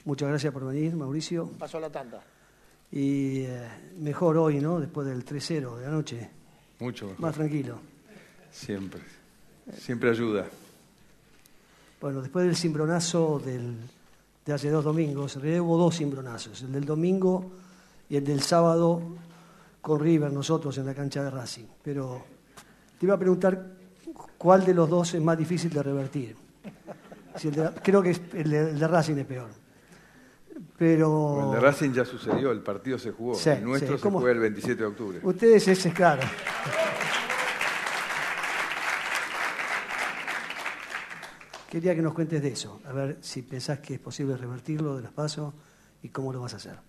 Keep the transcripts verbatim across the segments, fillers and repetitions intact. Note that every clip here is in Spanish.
Muchas gracias por venir, Mauricio. Pasó la tanda. Y eh, mejor hoy, ¿no? Después del tres cero de anoche. Mucho mejor. Más tranquilo. Siempre. Siempre ayuda. Bueno, después del cimbronazo del, de hace dos domingos, en realidad hubo dos cimbronazos. El del domingo y el del sábado con River, nosotros en la cancha de Racing. Pero te iba a preguntar cuál de los dos es más difícil de revertir. Si el de, creo que es, el, de, el de Racing es peor. Pero... Bueno, el de Racing ya sucedió, el partido se jugó. Sí, el nuestro sí. se juega el veintisiete de octubre. Ustedes ese es claro. Quería que nos cuentes de eso, a ver si pensás que es posible revertirlo de las PASO y cómo lo vas a hacer.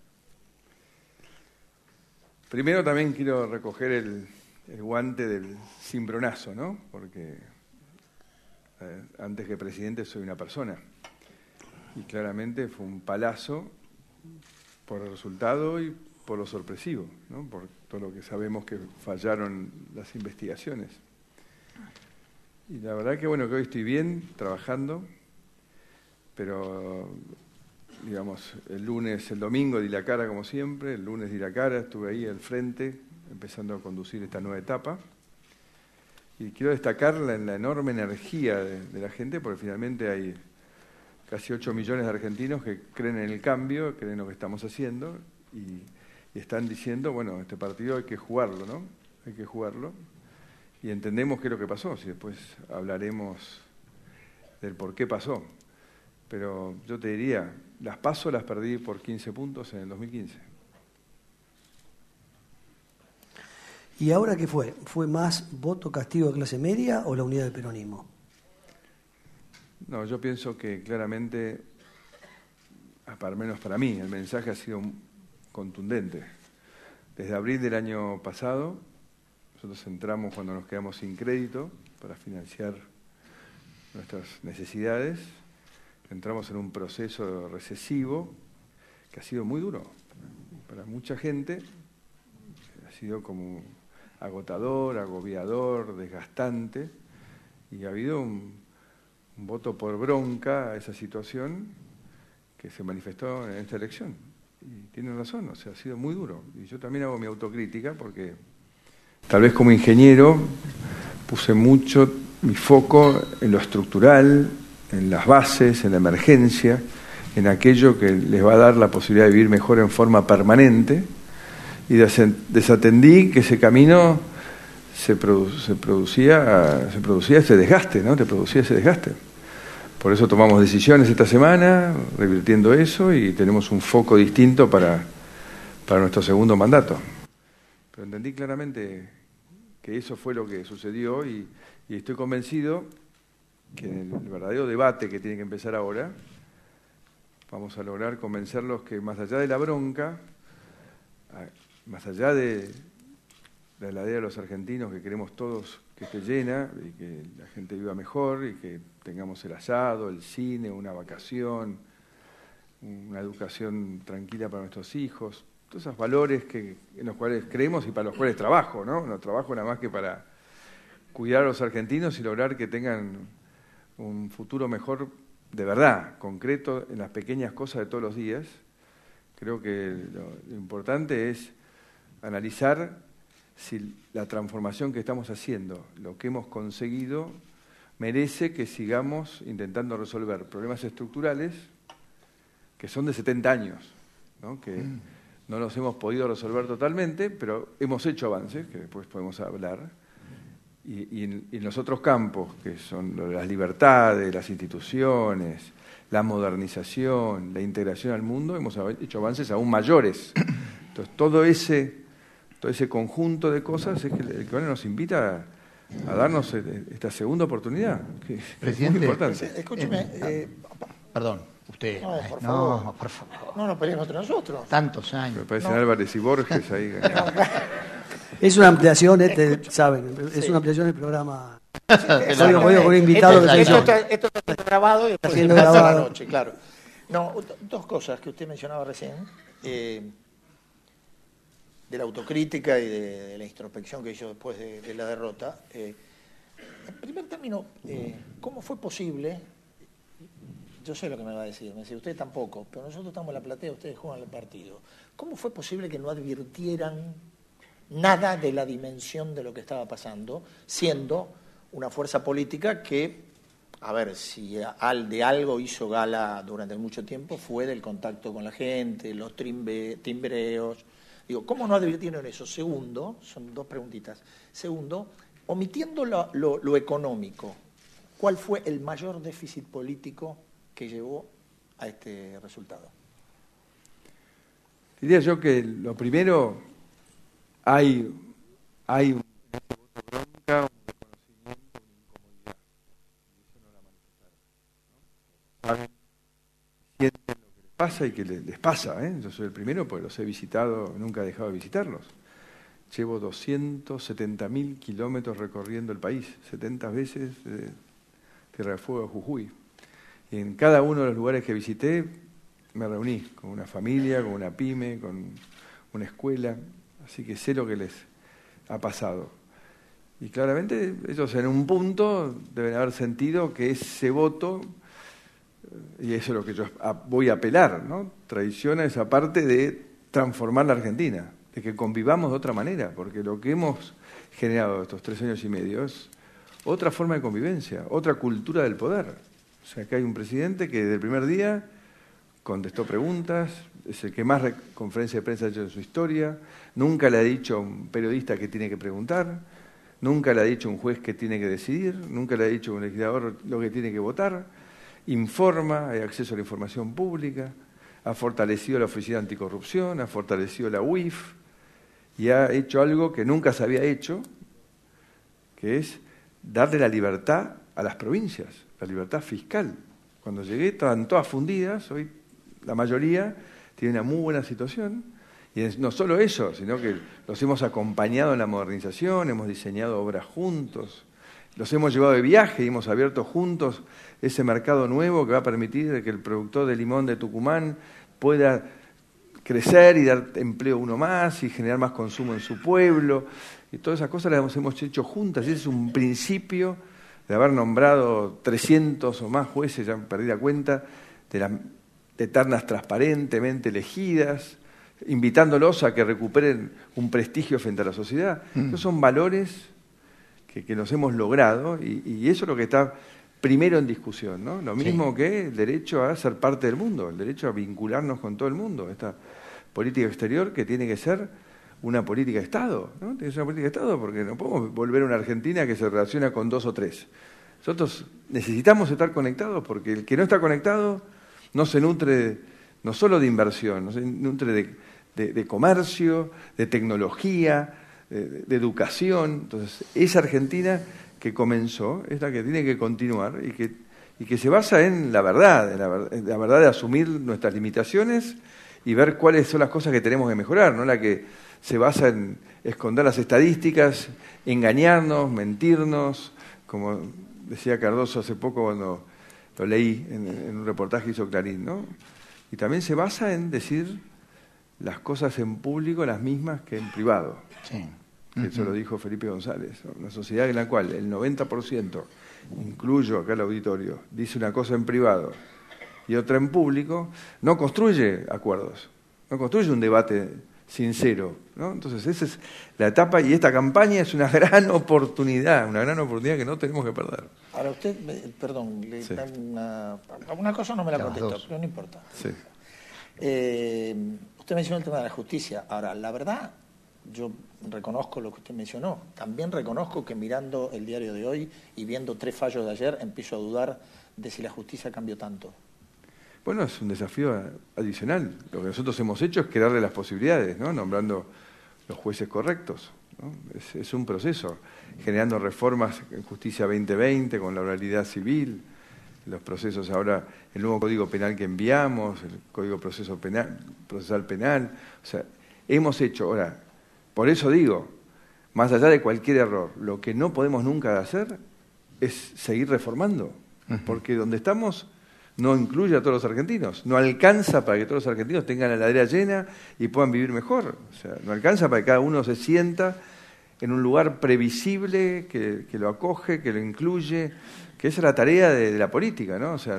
Primero también quiero recoger el, el guante del cimbronazo, ¿no? Porque eh, antes que presidente soy una persona. Y claramente fue un palazo por el resultado y por lo sorpresivo, ¿no? Por todo lo que sabemos que fallaron las investigaciones. Y la verdad que bueno, que hoy estoy bien, trabajando, pero digamos, el lunes, el domingo di la cara como siempre, el lunes di la cara, estuve ahí al frente, empezando a conducir esta nueva etapa. Y quiero destacar la, la enorme energía de, de la gente, porque finalmente hay casi ocho millones de argentinos que creen en el cambio, creen en lo que estamos haciendo y, y están diciendo, bueno, este partido hay que jugarlo, ¿no? Hay que jugarlo. Y entendemos qué es lo que pasó, si después hablaremos del por qué pasó. Pero yo te diría, las PASO las perdí por quince puntos en el dos mil quince. ¿Y ahora qué fue? ¿Fue más voto castigo de clase media o la unidad del peronismo? No, yo pienso que claramente, al menos para mí, el mensaje ha sido contundente. Desde abril del año pasado, nosotros entramos cuando nos quedamos sin crédito para financiar nuestras necesidades, entramos en un proceso recesivo que ha sido muy duro. Para mucha gente ha sido como agotador, agobiador, desgastante, y ha habido un... un voto por bronca a esa situación que se manifestó en esta elección. Y tienen razón, o sea, ha sido muy duro. Y yo también hago mi autocrítica porque tal vez como ingeniero puse mucho mi foco en lo estructural, en las bases, en la emergencia, en aquello que les va a dar la posibilidad de vivir mejor en forma permanente, y desatendí que ese camino Se, produ se, producía, se producía ese desgaste, ¿no? Te producía ese desgaste. Por eso tomamos decisiones esta semana, revirtiendo eso, y tenemos un foco distinto para, para nuestro segundo mandato. Pero entendí claramente que eso fue lo que sucedió y, y estoy convencido que en el verdadero debate que tiene que empezar ahora, vamos a lograr convencerlos que más allá de la bronca, más allá de... la heladera de los argentinos, que queremos todos que esté llena y que la gente viva mejor y que tengamos el asado, el cine, una vacación, una educación tranquila para nuestros hijos, todos esos valores que, en los cuales creemos y para los cuales trabajo, ¿no? No trabajo nada más que para cuidar a los argentinos y lograr que tengan un futuro mejor de verdad, concreto, en las pequeñas cosas de todos los días. Creo que lo, lo importante es analizar si la transformación que estamos haciendo, lo que hemos conseguido, merece que sigamos intentando resolver problemas estructurales que son de setenta años, ¿no? Que mm. no los hemos podido resolver totalmente, pero hemos hecho avances, que después podemos hablar, y, y, en, y en los otros campos, que son las libertades, las instituciones, la modernización, la integración al mundo, hemos hecho avances aún mayores. Entonces, todo ese... todo ese conjunto de cosas es que el que nos invita a, a darnos esta segunda oportunidad, que, que es muy importante. Escúcheme. Eh, perdón, usted. No, por no, favor. por favor. No nos peleemos entre nosotros. Tantos años. Me parecen no. Álvarez y Borges ahí. Es una ampliación, este, saben, es sí. una ampliación del programa. Sí, Hoy voy con un invitado esto, que esto, está, esto está grabado y después se siendo pasa grabado. la noche, claro. No, dos cosas que usted mencionaba recién. Eh, de la autocrítica y de, de la introspección que hizo después de, de la derrota. Eh, en primer término, eh, ¿cómo fue posible yo sé lo que me va a decir, me dice, usted tampoco, pero nosotros estamos en la platea, ustedes juegan el partido. ¿Cómo fue posible que no advirtieran nada de la dimensión de lo que estaba pasando, siendo una fuerza política que, a ver, si al de algo hizo gala durante mucho tiempo, fue del contacto con la gente, los trimbe, timbreos? Digo, ¿cómo no advirtieron eso? Segundo, son dos preguntitas. Segundo, omitiendo lo, lo, lo económico, ¿cuál fue el mayor déficit político que llevó a este resultado? Diría yo que lo primero, hay, hay un voto bronca, un reconocimiento, una incomodidad. Y eso no la manifestaron, ¿no? Saben, sienten lo que les pasa y que les, les pasa, ¿eh? Yo soy el primero porque los he visitado, nunca he dejado de visitarlos. Llevo doscientos setenta mil kilómetros recorriendo el país, setenta veces de Tierra del Fuego a Jujuy. Y en cada uno de los lugares que visité me reuní con una familia, con una pyme, con una escuela, así que sé lo que les ha pasado. Y claramente ellos en un punto deben haber sentido que ese voto, y eso es lo que yo voy a apelar, ¿no? Traiciona esa parte de transformar la Argentina, de que convivamos de otra manera, porque lo que hemos generado estos tres años y medio es otra forma de convivencia, otra cultura del poder. O sea, que hay un presidente que desde el primer día contestó preguntas, es el que más conferencia de prensa ha hecho en su historia, nunca le ha dicho a un periodista que tiene que preguntar, nunca le ha dicho a un juez que tiene que decidir, nunca le ha dicho a un legislador lo que tiene que votar, informa, hay acceso a la información pública, ha fortalecido la Oficina Anticorrupción, ha fortalecido la U I F y ha hecho algo que nunca se había hecho, que es darle la libertad a las provincias, la libertad fiscal. Cuando llegué estaban todas fundidas, hoy la mayoría tiene una muy buena situación, y no solo eso, sino que los hemos acompañado en la modernización, hemos diseñado obras juntos, los hemos llevado de viaje y hemos abierto juntos ese mercado nuevo que va a permitir que el productor de limón de Tucumán pueda crecer y dar empleo a uno más y generar más consumo en su pueblo. Y todas esas cosas las hemos hecho juntas. Y ese es un principio de haber nombrado trescientos o más jueces, ya perdí la cuenta, de las de ternas transparentemente elegidas, invitándolos a que recuperen un prestigio frente a la sociedad. Mm. Esos son valores que, que nos hemos logrado y, y eso es lo que está primero en discusión, ¿no? Lo mismo sí. que el derecho a ser parte del mundo, el derecho a vincularnos con todo el mundo, esta política exterior que tiene que ser una política de Estado, ¿no? Tiene que ser una política de Estado porque no podemos volver a una Argentina que se relaciona con dos o tres. Nosotros necesitamos estar conectados porque el que no está conectado no se nutre no solo de inversión, no se nutre de, de, de comercio, de tecnología, de, de educación. Entonces, esa Argentina que comenzó es la que tiene que continuar y que, y que se basa en la verdad, en la, en la verdad de asumir nuestras limitaciones y ver cuáles son las cosas que tenemos que mejorar, no la que se basa en esconder las estadísticas, engañarnos, mentirnos, como decía Cardoso hace poco cuando lo leí en, en un reportaje que hizo Clarín, ¿no? Y también se basa en decir las cosas en público las mismas que en privado. Sí. Uh-huh. Eso lo dijo Felipe González. Una sociedad en la cual el noventa por ciento, incluyo acá el auditorio, dice una cosa en privado y otra en público, no construye acuerdos, no construye un debate sincero, ¿no? Entonces esa es la etapa y esta campaña es una gran oportunidad, una gran oportunidad que no tenemos que perder. Ahora usted, perdón, le sí. dan una, una cosa no me la contestó, pero no importa. Sí. Eh, usted mencionó el tema de la justicia. Ahora, la verdad, yo reconozco lo que usted mencionó. También reconozco que mirando el diario de hoy y viendo tres fallos de ayer, empiezo a dudar de si la justicia cambió tanto. Bueno, es un desafío adicional. Lo que nosotros hemos hecho es crearle las posibilidades, ¿no? Nombrando los jueces correctos, ¿no? Es, es un proceso, generando reformas en Justicia veinte veinte, con la oralidad civil, los procesos ahora, el nuevo Código Penal que enviamos, el Código Proceso Penal, Procesal Penal. O sea, hemos hecho, ahora, por eso digo, más allá de cualquier error, lo que no podemos nunca hacer es seguir reformando, uh-huh. porque donde estamos no incluye a todos los argentinos, no alcanza para que todos los argentinos tengan la heladera llena y puedan vivir mejor, o sea, no alcanza para que cada uno se sienta en un lugar previsible, que, que lo acoge, que lo incluye, que esa es la tarea de, de la política, ¿no? O sea, no,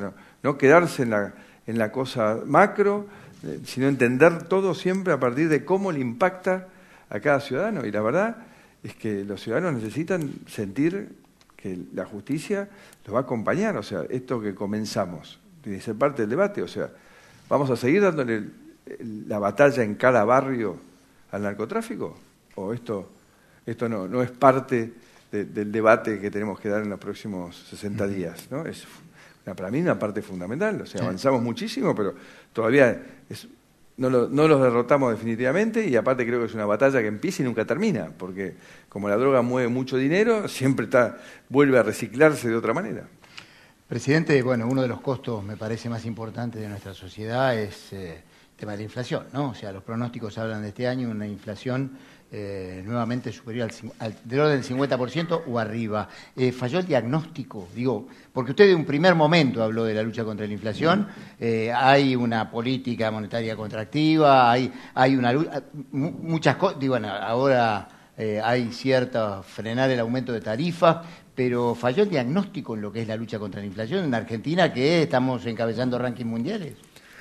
no quedarse en la, en la cosa macro, eh, sino entender todo siempre a partir de cómo le impacta a cada ciudadano. Y la verdad es que los ciudadanos necesitan sentir que la justicia los va a acompañar. O sea, esto que comenzamos tiene que ser parte del debate. O sea, ¿vamos a seguir dándole el, el, la batalla en cada barrio al narcotráfico? ¿O esto, esto no, no es parte de, del debate que tenemos que dar en los próximos sesenta días, ¿no? Es una, para mí una parte fundamental. O sea, sí, avanzamos muchísimo, pero todavía es, no, lo, no los derrotamos definitivamente, y aparte creo que es una batalla que empieza y nunca termina, porque como la droga mueve mucho dinero, siempre está, vuelve a reciclarse de otra manera. Presidente, bueno, uno de los costos, me parece, más importantes de nuestra sociedad es eh, el tema de la inflación, ¿no? O sea, los pronósticos hablan de este año una inflación eh, nuevamente superior al, al del orden del cincuenta por ciento o arriba. Eh, ¿Falló el diagnóstico? Digo, porque usted de un primer momento habló de la lucha contra la inflación, eh, hay una política monetaria contractiva, hay, hay una lucha, muchas cosas, digo, bueno, ahora eh, hay cierta, frenar el aumento de tarifas, pero falló el diagnóstico en lo que es la lucha contra la inflación en Argentina, que estamos encabezando rankings mundiales.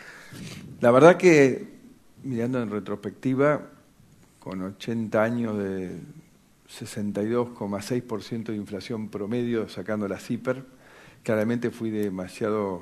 La verdad que, mirando en retrospectiva, con ochenta años de sesenta y dos coma seis por ciento de inflación promedio, sacando la C I P E R, claramente fui demasiado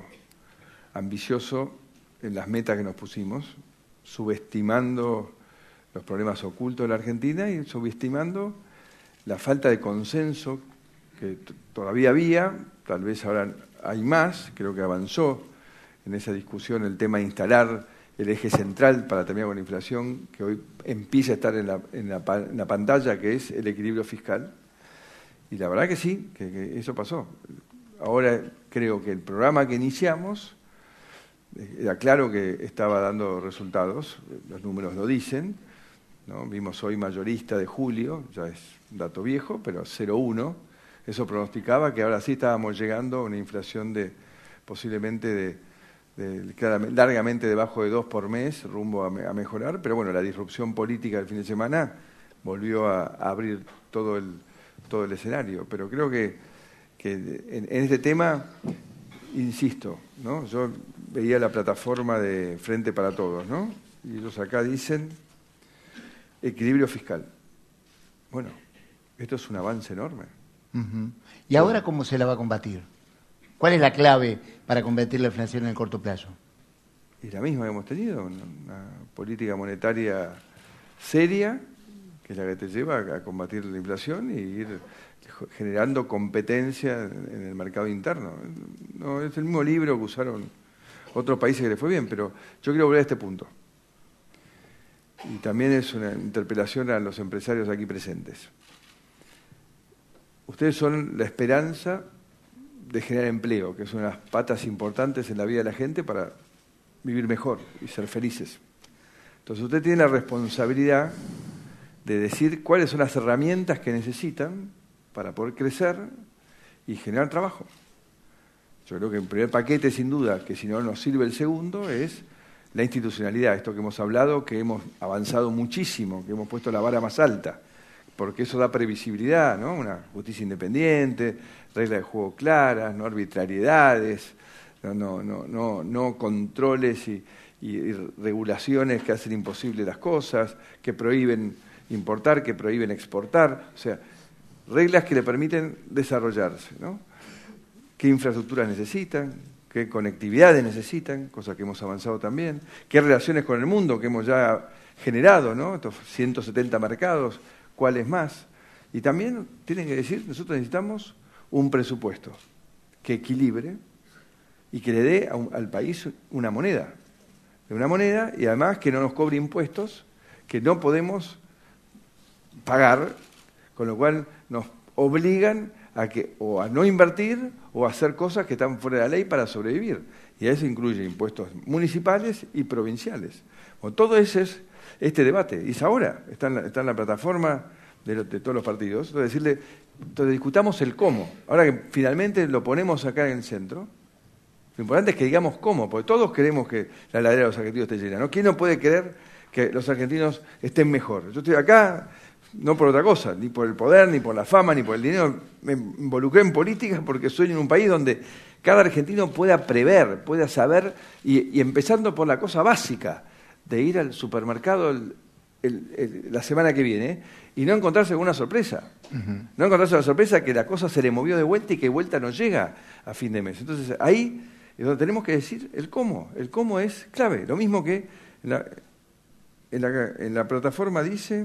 ambicioso en las metas que nos pusimos, subestimando los problemas ocultos de la Argentina y subestimando la falta de consenso que todavía había, tal vez ahora hay más, creo que avanzó en esa discusión el tema de instalar el eje central para terminar con la inflación, que hoy empieza a estar en la, en la, en la pantalla, que es el equilibrio fiscal. Y la verdad que sí, que, que eso pasó. Ahora creo que el programa que iniciamos, era claro que estaba dando resultados, los números lo dicen, ¿no? Vimos hoy mayorista de julio, ya es un dato viejo, pero cero coma uno. Eso pronosticaba que ahora sí estábamos llegando a una inflación de posiblemente de, de, claramente, largamente debajo de dos por mes, rumbo a, me, a mejorar, pero bueno, la disrupción política del fin de semana volvió a, a abrir todo el, todo el escenario. Pero creo que, que en, en este tema, insisto, ¿no? Yo veía la plataforma de Frente para Todos, ¿no? Y ellos acá dicen equilibrio fiscal. Bueno, esto es un avance enorme. Uh-huh. ¿Y ahora cómo se la va a combatir? ¿Cuál es la clave para combatir la inflación en el corto plazo? Y la misma que hemos tenido, una, una política monetaria seria, que es la que te lleva a, a combatir la inflación y ir generando competencia en el mercado interno. No, es el mismo libro que usaron otros países que les fue bien, pero yo quiero volver a este punto. Y también es una interpelación a los empresarios aquí presentes. Ustedes son la esperanza de generar empleo, que es una de las patas importantes en la vida de la gente para vivir mejor y ser felices. Entonces usted tiene la responsabilidad de decir cuáles son las herramientas que necesitan para poder crecer y generar trabajo. Yo creo que el primer paquete, sin duda, que si no nos sirve el segundo, es la institucionalidad, esto que hemos hablado, que hemos avanzado muchísimo, que hemos puesto la vara más alta, porque eso da previsibilidad, ¿no? Una justicia independiente, reglas de juego claras, no arbitrariedades, no, no, no, no, no controles y, y, y regulaciones que hacen imposible las cosas, que prohíben importar, que prohíben exportar, o sea, reglas que le permiten desarrollarse, ¿no? ¿Qué infraestructuras necesitan? ¿Qué conectividades necesitan? Cosa que hemos avanzado también. ¿Qué relaciones con el mundo que hemos ya generado, ¿no? Estos ciento setenta mercados, ¿cuáles más? Y también tienen que decir, nosotros necesitamos un presupuesto que equilibre y que le dé a un, al país una moneda. Una moneda y además que no nos cobre impuestos que no podemos pagar, con lo cual nos obligan a que o a no invertir o a hacer cosas que están fuera de la ley para sobrevivir. Y a eso incluye impuestos municipales y provinciales. Bueno, todo ese es este debate. Y es ahora, está en la, está en la plataforma de, lo, de todos los partidos. Entonces, decirle, entonces discutamos el cómo. Ahora que finalmente lo ponemos acá en el centro, lo importante es que digamos cómo, porque todos queremos que la heladera de los argentinos esté llena, ¿no? ¿Quién no puede querer que los argentinos estén mejor? Yo estoy acá no por otra cosa, ni por el poder, ni por la fama, ni por el dinero. Me involucré en política porque soy en un país donde cada argentino pueda prever, pueda saber, y, y empezando por la cosa básica, de ir al supermercado el, el, el, la semana que viene y no encontrarse con una sorpresa. Uh-huh. No encontrarse la sorpresa que la cosa se le movió de vuelta y que vuelta no llega a fin de mes. Entonces ahí es donde tenemos que decir el cómo. El cómo es clave. Lo mismo que en la, en la, en la plataforma dice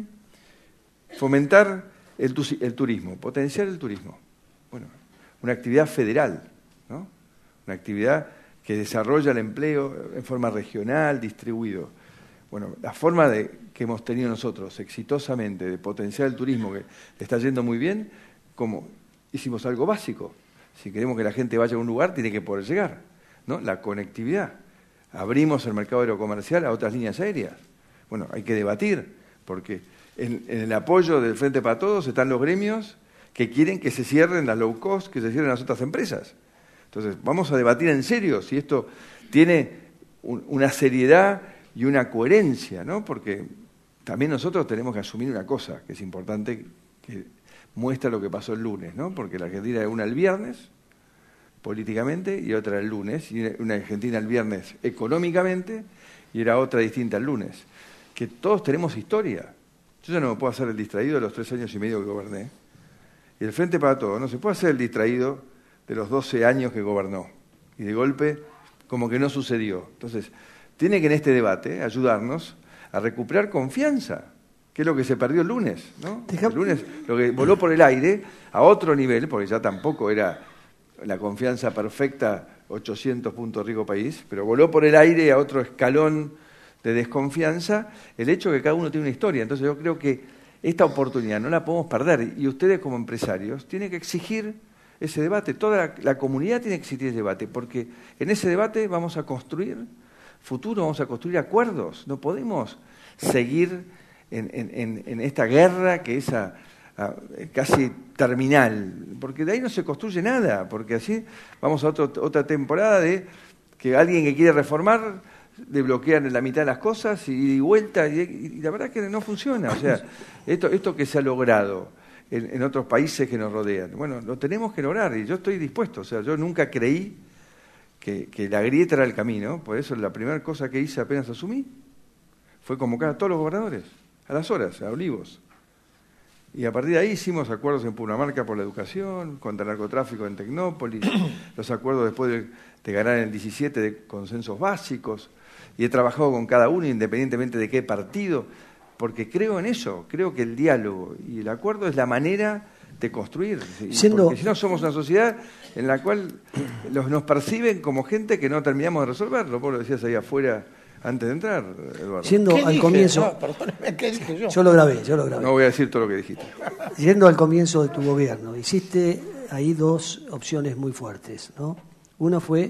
fomentar el, el turismo, potenciar el turismo. Bueno, una actividad federal, ¿no? Una actividad que desarrolla el empleo en forma regional, distribuido. Bueno, la forma de, que hemos tenido nosotros exitosamente de potenciar el turismo, que está yendo muy bien, como hicimos algo básico. Si queremos que la gente vaya a un lugar, tiene que poder llegar, ¿no? La conectividad. Abrimos el mercado aerocomercial a otras líneas aéreas. Bueno, hay que debatir, porque en, en el apoyo del Frente para Todos están los gremios que quieren que se cierren las low cost, que se cierren las otras empresas. Entonces, vamos a debatir en serio si esto tiene un, una seriedad y una coherencia, ¿no? Porque también nosotros tenemos que asumir una cosa que es importante, que muestra lo que pasó el lunes, ¿no? Porque la Argentina era una el viernes, políticamente, y otra el lunes, y una Argentina el viernes económicamente, y era otra distinta el lunes. Que todos tenemos historia. Yo ya no me puedo hacer el distraído de los tres años y medio que goberné. Y el Frente para Todos no se puede hacer el distraído de los doce años que gobernó. Y de golpe, como que no sucedió. Entonces, tiene que en este debate ayudarnos a recuperar confianza, que es lo que se perdió el lunes, ¿no? El lunes, lo que voló por el aire a otro nivel, porque ya tampoco era la confianza perfecta, ochocientos puntos rico país, pero voló por el aire a otro escalón de desconfianza, el hecho de que cada uno tiene una historia. Entonces yo creo que esta oportunidad no la podemos perder, y ustedes como empresarios tienen que exigir ese debate, toda la, la comunidad tiene que exigir ese debate, porque en ese debate vamos a construir futuro, vamos a construir acuerdos. No podemos seguir en, en, en esta guerra que es a, a, casi terminal, porque de ahí no se construye nada, porque así vamos a otro, otra temporada de que alguien que quiere reformar le bloquean en la mitad de las cosas y, y vuelta, y, y la verdad es que no funciona. O sea, esto, esto que se ha logrado en, en otros países que nos rodean, bueno, lo tenemos que lograr, y yo estoy dispuesto. O sea, yo nunca creí Que, que la grieta era el camino, por eso la primera cosa que hice apenas asumí fue convocar a todos los gobernadores, a las horas, a Olivos. Y a partir de ahí hicimos acuerdos en Purmamarca por la educación, contra el narcotráfico en Tecnópolis, los acuerdos después de, de ganar en el diecisiete de consensos básicos, y he trabajado con cada uno independientemente de qué partido, porque creo en eso, creo que el diálogo y el acuerdo es la manera de construir, Siendo... porque si no somos una sociedad en la cual los, nos perciben como gente que no terminamos de resolverlo. Vos lo decías ahí afuera antes de entrar, Eduardo. Yendo ¿Qué al dije? comienzo, No, perdóneme, ¿qué dije yo? yo lo grabé, yo lo grabé. No voy a decir todo lo que dijiste. Yendo al comienzo de tu gobierno, hiciste ahí dos opciones muy fuertes, ¿no? Una fue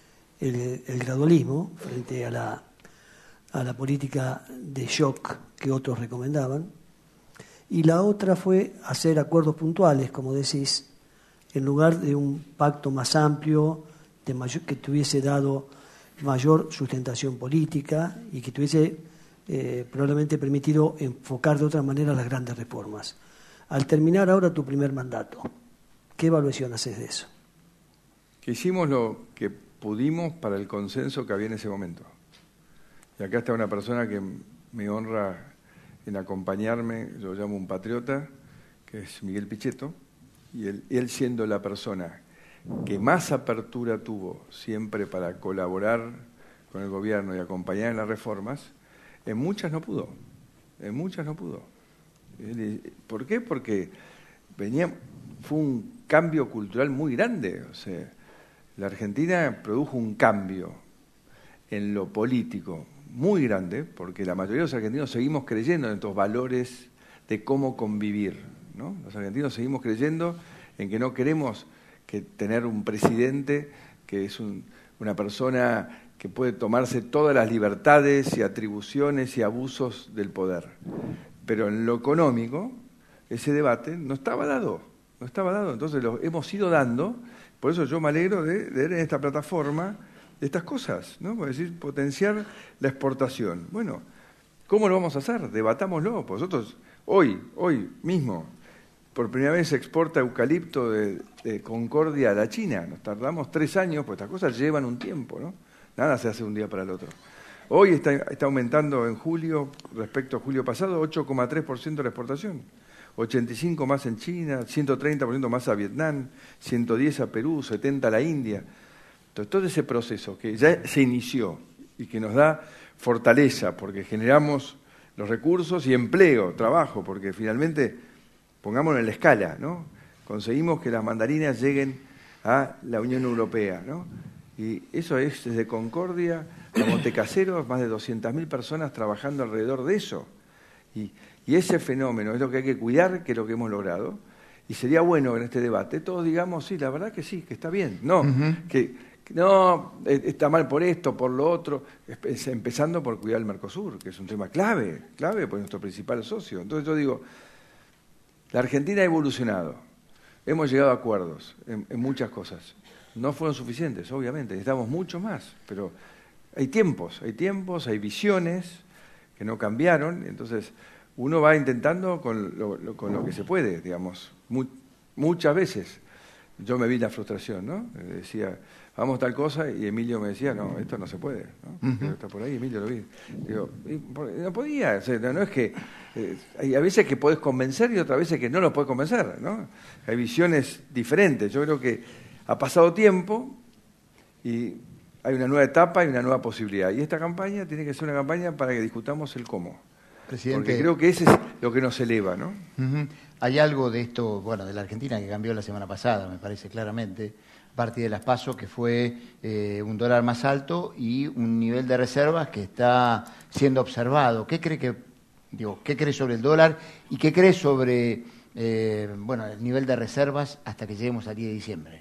el, el gradualismo frente a la, a la política de shock que otros recomendaban, y la otra fue hacer acuerdos puntuales, como decís, en lugar de un pacto más amplio, de mayor, que tuviese dado mayor sustentación política y que tuviese eh, probablemente permitido enfocar de otra manera las grandes reformas. Al terminar ahora tu primer mandato, ¿qué evaluación haces de eso? Que hicimos lo que pudimos para el consenso que había en ese momento. Y acá está una persona que me honra en acompañarme, yo llamo un patriota, que es Miguel Pichetto, y él, él siendo la persona que más apertura tuvo siempre para colaborar con el gobierno y acompañar en las reformas, en muchas no pudo, en muchas no pudo. ¿Por qué? Porque venía, fue un cambio cultural muy grande. O sea, la Argentina produjo un cambio en lo político muy grande, porque la mayoría de los argentinos seguimos creyendo en estos valores de cómo convivir, ¿no? Los argentinos seguimos creyendo en que no queremos que tener un presidente que es un, una persona que puede tomarse todas las libertades y atribuciones y abusos del poder. Pero en lo económico, ese debate no estaba dado, no estaba dado. Entonces lo hemos ido dando, por eso yo me alegro de, de ver en esta plataforma de estas cosas, ¿no? Es decir, potenciar la exportación. Bueno, ¿cómo lo vamos a hacer? Debatámoslo. Nosotros, hoy, hoy mismo, por primera vez se exporta eucalipto de, de Concordia a la China. Nos tardamos tres años, pues estas cosas llevan un tiempo, ¿no? Nada se hace de un día para el otro. Hoy está, está aumentando en julio, respecto a julio pasado, ocho coma tres por ciento la exportación. ochenta y cinco por ciento más en China, ciento treinta por ciento más a Vietnam, ciento diez a Perú, setenta a la India. Entonces, todo ese proceso que ya se inició y que nos da fortaleza, porque generamos los recursos y empleo, trabajo, porque finalmente, pongámoslo en la escala, ¿no? Conseguimos que las mandarinas lleguen a la Unión Europea, ¿no? Y eso es desde Concordia a Montecaseros, más de doscientas mil personas trabajando alrededor de eso. Y, y ese fenómeno es lo que hay que cuidar, que es lo que hemos logrado. Y sería bueno que en este debate todos digamos, sí, la verdad que sí, que está bien. No, uh-huh. que, que no, está mal por esto, por lo otro. Empezando por cuidar el Mercosur, que es un tema clave, clave, pues nuestro principal socio. Entonces yo digo, la Argentina ha evolucionado. Hemos llegado a acuerdos en, en muchas cosas. No fueron suficientes, obviamente, necesitamos mucho más, pero hay tiempos, hay tiempos, hay visiones que no cambiaron, entonces uno va intentando con lo, lo, con lo que se puede, digamos, Mu muchas veces. Yo me vi la frustración, ¿no? Decía, vamos tal cosa, y Emilio me decía, no, esto no se puede, ¿no? Uh-huh. Está por ahí, Emilio lo vi. Digo, no podía, o sea, no, no es que, eh, hay a veces que podés convencer y otras veces que no los podés convencer, ¿no? Hay visiones diferentes, yo creo que ha pasado tiempo y hay una nueva etapa y una nueva posibilidad. Y esta campaña tiene que ser una campaña para que discutamos el cómo. Presidente, porque creo que ese es lo que nos eleva, ¿no? Uh-huh. Hay algo de esto, bueno, de la Argentina que cambió la semana pasada, me parece claramente, a partir de las PASO, que fue eh, un dólar más alto y un nivel de reservas que está siendo observado. ¿Qué cree que, digo, qué cree sobre el dólar y qué cree sobre eh, bueno, el nivel de reservas hasta que lleguemos al diez de diciembre?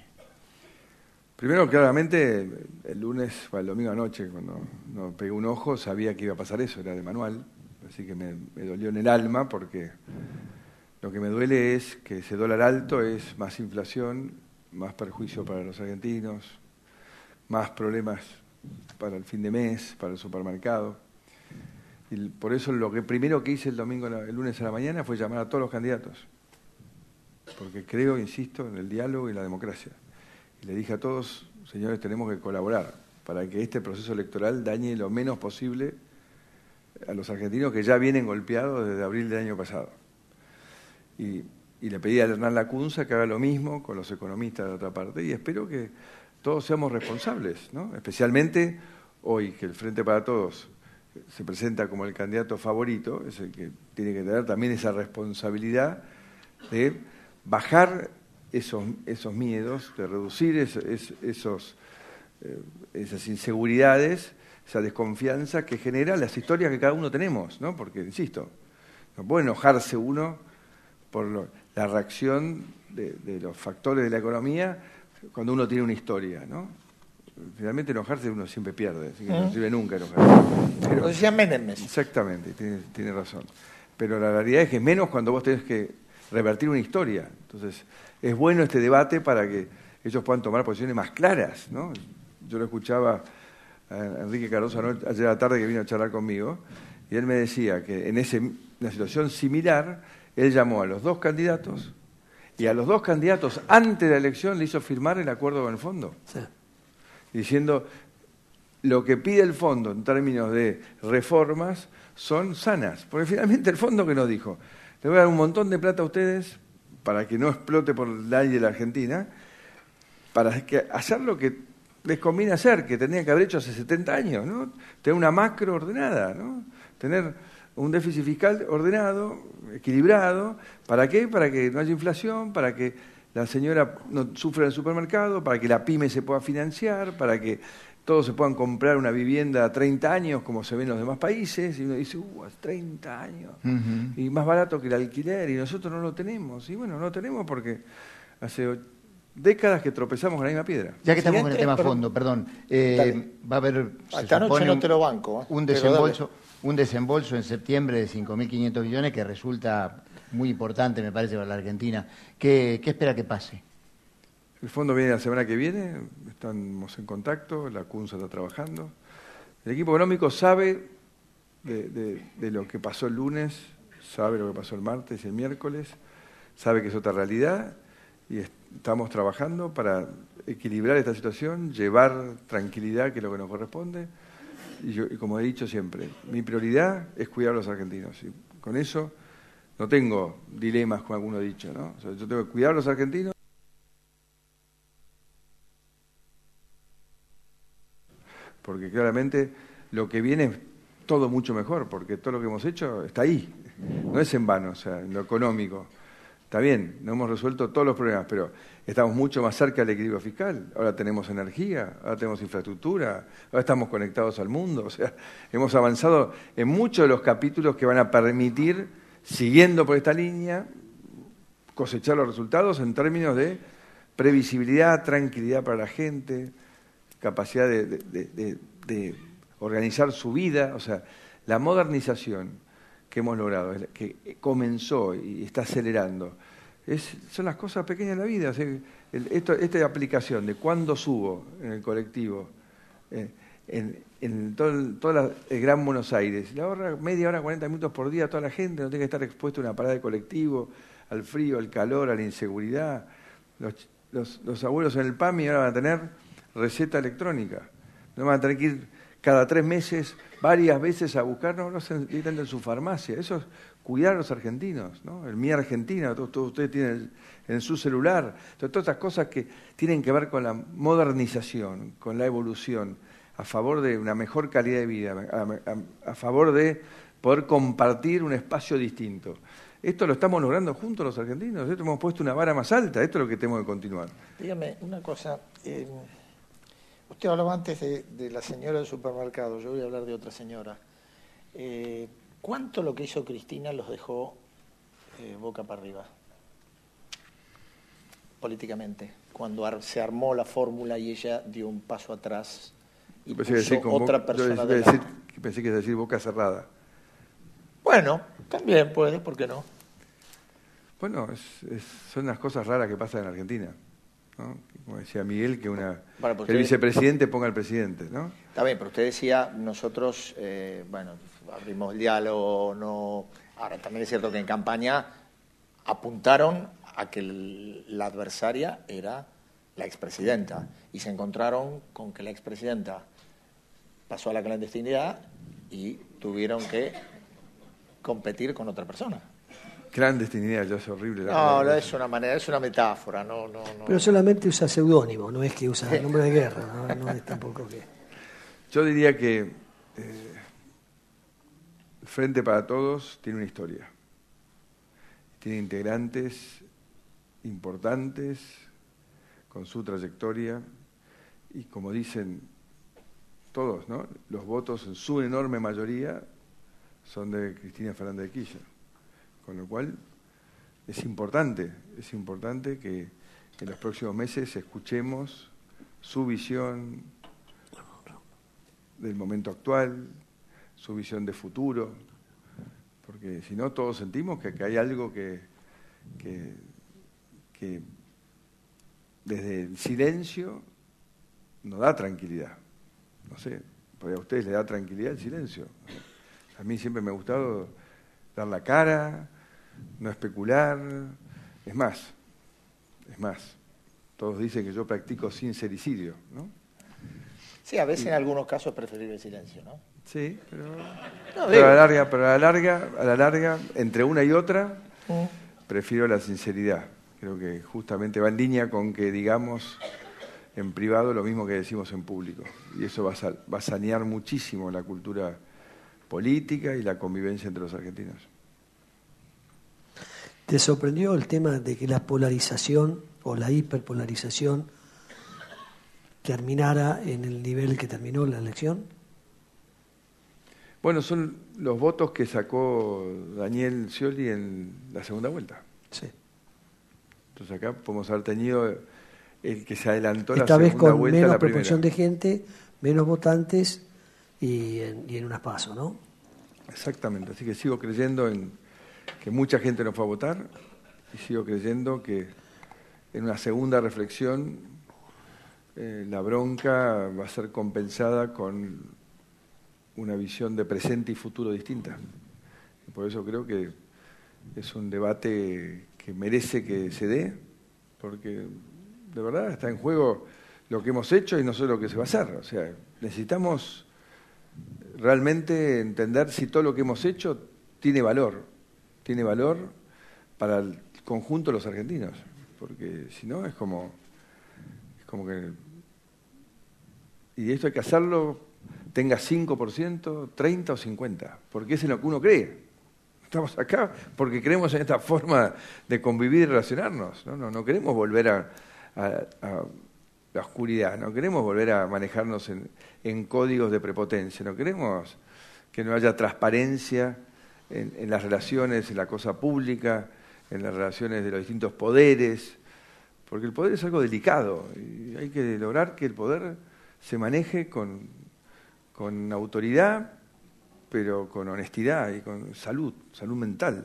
Primero, claramente, el lunes o el domingo anoche, cuando no pegué un ojo, sabía que iba a pasar eso, era de manual, así que me, me dolió en el alma, porque lo que me duele es que ese dólar alto es más inflación, más perjuicio para los argentinos, más problemas para el fin de mes, para el supermercado. Y por eso lo que primero que hice el domingo, el lunes a la mañana, fue llamar a todos los candidatos, porque creo, insisto, en el diálogo y la democracia. Y le dije a todos, señores, tenemos que colaborar para que este proceso electoral dañe lo menos posible a los argentinos que ya vienen golpeados desde abril del año pasado. Y, y le pedí a Hernán Lacunza que haga lo mismo con los economistas de otra parte y espero que todos seamos responsables, ¿no? Especialmente hoy que el Frente para Todos se presenta como el candidato favorito, es el que tiene que tener también esa responsabilidad de bajar Esos, esos miedos, de reducir es, es, esos, eh, esas inseguridades, esa desconfianza que genera las historias que cada uno tenemos, ¿no? Porque, insisto, no puede enojarse uno por lo, la reacción de, de los factores de la economía cuando uno tiene una historia, ¿no? Finalmente enojarse uno siempre pierde, así que ¿Eh? no sirve nunca enojarse. Pero, lo decía Menem. Exactamente, tiene, tiene razón. Pero la realidad es que menos cuando vos tenés que revertir una historia. Entonces, es bueno este debate para que ellos puedan tomar posiciones más claras, ¿no? Yo lo escuchaba a Enrique Cardoso ayer a la tarde que vino a charlar conmigo, y él me decía que en ese, una situación similar, él llamó a los dos candidatos, y a los dos candidatos antes de la elección le hizo firmar el acuerdo con el fondo. Sí. Diciendo, lo que pide el fondo en términos de reformas son sanas, porque finalmente el fondo que nos dijo, le voy a dar un montón de plata a ustedes para que no explote por el aire de la Argentina, para que hacer lo que les conviene hacer, que tendrían que haber hecho hace setenta años, ¿no? Tener una macro ordenada, ¿no? Tener un déficit fiscal ordenado, equilibrado. ¿Para qué? Para que no haya inflación, para que la señora no sufra en el supermercado, para que la pyme se pueda financiar, para que todos se puedan comprar una vivienda a treinta años, como se ve en los demás países, y uno dice, uh, treinta años, uh-huh. y más barato que el alquiler, y nosotros no lo tenemos. Y bueno, no lo tenemos porque hace décadas que tropezamos con la misma piedra. Ya que estamos con el tema a fondo, perdón, eh, va a haber, esta noche no te lo banco, ¿eh? un desembolso, un desembolso en septiembre de cinco mil quinientos millones que resulta muy importante, me parece, para la Argentina. ¿Qué, qué espera que pase? El fondo viene la semana que viene, estamos en contacto, la CUNSA está trabajando. El equipo económico sabe de, de, de lo que pasó el lunes, sabe lo que pasó el martes y el miércoles, sabe que es otra realidad y estamos trabajando para equilibrar esta situación, llevar tranquilidad, que es lo que nos corresponde. Y, yo, y como he dicho siempre, mi prioridad es cuidar a los argentinos. Y con eso no tengo dilemas, como alguno ha dicho, ¿no? O sea, yo tengo que cuidar a los argentinos, porque claramente lo que viene es todo mucho mejor, porque todo lo que hemos hecho está ahí, no es en vano, o sea, en lo económico. Está bien, no hemos resuelto todos los problemas, pero estamos mucho más cerca del equilibrio fiscal. Ahora tenemos energía, ahora tenemos infraestructura, ahora estamos conectados al mundo. O sea, hemos avanzado en muchos de los capítulos que van a permitir, siguiendo por esta línea, cosechar los resultados en términos de previsibilidad, tranquilidad para la gente, capacidad de, de, de, de, de organizar su vida. O sea, la modernización que hemos logrado, que comenzó y está acelerando, es, son las cosas pequeñas de la vida. O sea, el, esto, esta aplicación de cuándo subo en el colectivo, eh, en, en todo, el, todo la, el Gran Buenos Aires, le ahorra media hora, cuarenta minutos por día a toda la gente, no tiene que estar expuesto a una parada de colectivo, al frío, al calor, a la inseguridad. Los, los, los abuelos en el P A M I ahora van a tener receta electrónica, no van a tener que ir cada tres meses, varias veces a buscarnos, no se en su farmacia. Eso es cuidar a los argentinos, ¿no? El Mi Argentina, todos, todos ustedes tienen en su celular. Entonces, todas estas cosas que tienen que ver con la modernización, con la evolución, a favor de una mejor calidad de vida, a, a, a favor de poder compartir un espacio distinto. Esto lo estamos logrando juntos los argentinos. Esto hemos puesto una vara más alta. Esto es lo que tenemos que continuar. Dígame una cosa. Eh... Usted hablaba antes de, de la señora del supermercado, yo voy a hablar de otra señora. Eh, ¿Cuánto lo que hizo Cristina los dejó eh, boca para arriba? Políticamente, cuando ar se armó la fórmula y ella dio un paso atrás y puso decir otra persona yo de decir, Pensé que iba a decir boca cerrada. Bueno, también puede, ¿por qué no? Bueno, es, es, son las cosas raras que pasan en Argentina, ¿no? Como decía Miguel, que, una, bueno, que usted, el vicepresidente ponga al presidente, ¿no? Está bien, pero usted decía, nosotros, eh, bueno, abrimos el diálogo, no... Ahora, también es cierto que en campaña apuntaron a que el, la adversaria era la expresidenta y se encontraron con que la expresidenta pasó a la clandestinidad y tuvieron que competir con otra persona. Clandestinidad, ya es horrible. La no, no es una manera, es una metáfora, no, no, no. Pero solamente usa seudónimo, no es que usa el nombre de guerra, no, no es tampoco que... Yo diría que eh, Frente para Todos tiene una historia, tiene integrantes importantes con su trayectoria y, como dicen todos, ¿no? Los votos en su enorme mayoría son de Cristina Fernández de Kirchner. Con lo cual es importante, es importante que en los próximos meses escuchemos su visión del momento actual, su visión de futuro, porque si no todos sentimos que, que hay algo que, que, que desde el silencio nos da tranquilidad. No sé, porque a ustedes les da tranquilidad el silencio. A mí siempre me ha gustado dar la cara, no especular, es más, es más, todos dicen que yo practico sincericidio, ¿no? Sí, a veces y, en algunos casos es preferible el silencio, ¿no? Sí, pero, no, pero, a la larga, pero a la larga, a la larga, entre una y otra, mm. prefiero la sinceridad. Creo que justamente va en línea con que digamos en privado lo mismo que decimos en público. Y eso va a, va a sanear muchísimo la cultura política y la convivencia entre los argentinos. ¿Te sorprendió el tema de que la polarización o la hiperpolarización terminara en el nivel que terminó la elección? Bueno, son los votos que sacó Daniel Scioli en la segunda vuelta. Sí. Entonces acá podemos haber tenido el que se adelantó Esta la segunda vez con vuelta a menos la proporción primera. de gente, menos votantes y en, y en unas pasos, ¿no? Exactamente, así que sigo creyendo en que mucha gente no fue a votar y sigo creyendo que en una segunda reflexión eh, la bronca va a ser compensada con una visión de presente y futuro distinta. Y por eso creo que es un debate que que merece que se dé, porque de verdad está en juego lo que hemos hecho y no solo lo que se va a hacer. O sea, necesitamos realmente entender si todo lo que hemos hecho tiene valor, tiene valor para el conjunto de los argentinos, porque si no es como, es como que... Y esto hay que hacerlo, tenga cinco por ciento, treinta o cincuenta, porque es en lo que uno cree. Estamos acá porque creemos en esta forma de convivir y relacionarnos. No, no, no queremos volver a, a, a la oscuridad, no queremos volver a manejarnos en, en códigos de prepotencia, no queremos que no haya transparencia en, en las relaciones, en la cosa pública, en las relaciones de los distintos poderes, porque el poder es algo delicado y hay que lograr que el poder se maneje con, con autoridad, pero con honestidad y con salud, salud mental.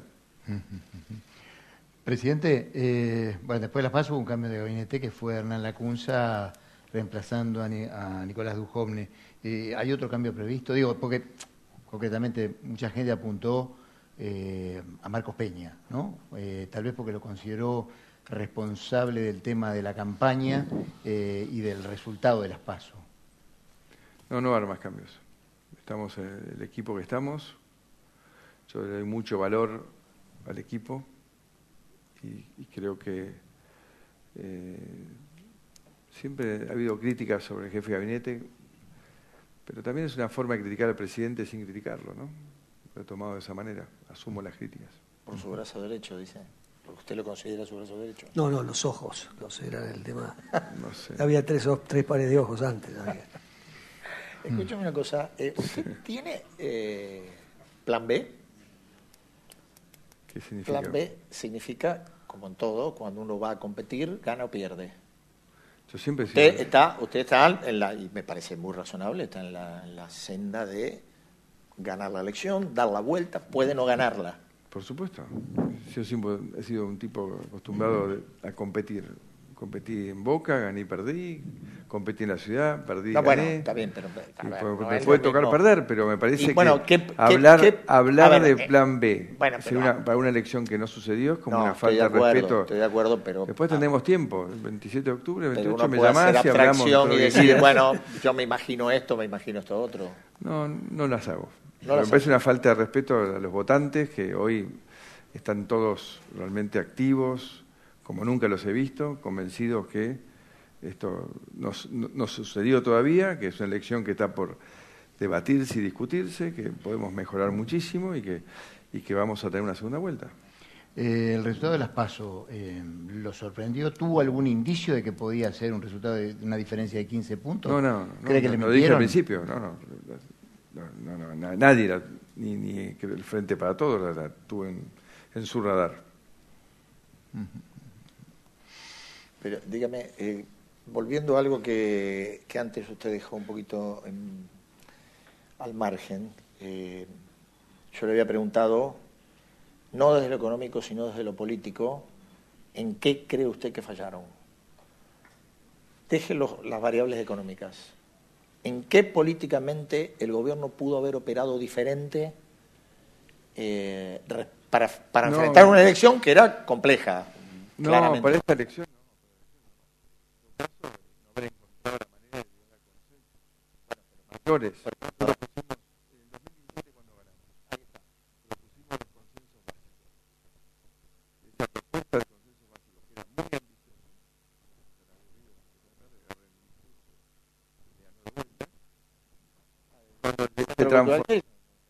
Presidente, eh, bueno, después de las PASO hubo un cambio de gabinete que fue Hernán Lacunza reemplazando a, Ni, a Nicolás Dujovne. Eh, ¿Hay otro cambio previsto? Digo, porque concretamente mucha gente apuntó eh, a Marcos Peña, ¿no? Eh, tal vez porque lo consideró responsable del tema de la campaña eh, y del resultado de las PASO. No, no va a haber más cambios. Estamos en el equipo que estamos. Yo le doy mucho valor al equipo y, y creo que eh, siempre ha habido críticas sobre el jefe de gabinete, pero también es una forma de criticar al presidente sin criticarlo, ¿no? Lo he tomado de esa manera. Asumo las críticas. Por su brazo derecho, dice. Porque usted lo considera su brazo derecho. No, no, los ojos, no sé, era el tema. No sé. Había tres, tres pares de ojos antes. Había. Escúchame una cosa, eh, ¿usted tiene eh, plan B? ¿Qué significa? Plan B significa, como en todo, cuando uno va a competir, gana o pierde. Yo siempre Usted sigo- está, usted está en la, y me parece muy razonable, está en la, en la senda de ganar la elección, dar la vuelta, puede no ganarla. Por supuesto. Yo siempre he sido un tipo acostumbrado de- a competir. Competí en Boca, gané y perdí. Competí en la ciudad, perdí y No, bueno, gané. está bien, pero a Y ver, pues, no me es puede lo tocar mismo. perder, pero me parece Y, bueno, que ¿qué- qué- hablar, qué- hablar a ver, de eh, plan B bueno, si pero- una- para una elección que no sucedió es como No, una estoy de falta de, acuerdo, respeto. estoy de acuerdo, pero- Después ah. tendremos tiempo. El veintisiete de octubre, el Pero veintiocho uno me puede hacer llamás y hablamos. de abstracción todo y lo que decir, quieras. bueno, yo me imagino esto, me imagino esto otro. No, no las hago. No las me parece hago. una falta de respeto a los votantes que hoy están todos realmente activos, como nunca los he visto, convencidos que esto no, no, no sucedió todavía, que es una elección que está por debatirse y discutirse, que podemos mejorar muchísimo y que, y que vamos a tener una segunda vuelta. Eh, el resultado de las PASO, eh, ¿lo sorprendió? ¿Tuvo algún indicio de que podía ser un resultado de una diferencia de quince puntos? No, no, no, ¿Cree que no, le lo dije al mintieron? principio, no, no, no, no, no, na- nadie, la- ni, ni el Frente para Todos la, la tuvo en, en su radar. Pero dígame, eh, volviendo a algo que, que antes usted dejó un poquito en- al margen, eh, yo le había preguntado, no desde lo económico, sino desde lo político, ¿en qué cree usted que fallaron? Deje los- las variables económicas. ¿En qué políticamente el gobierno pudo haber operado diferente eh, re- para, para No. enfrentar una elección que era compleja? No, claramente? para esta elección no. Para esta elección no. No haber encontrado la manera de llegar a consenso. Mayores. Nosotros pusimos, en el dos mil diecisiete cuando ganamos, ahí está, propusimos los consensos básicos. Esa propuesta de consensos básicos, que era muy ambiciosa, se la aburrido, se la agarré en el discurso, y le ganó de vuelta. Cuando se Pero transformó. cuando-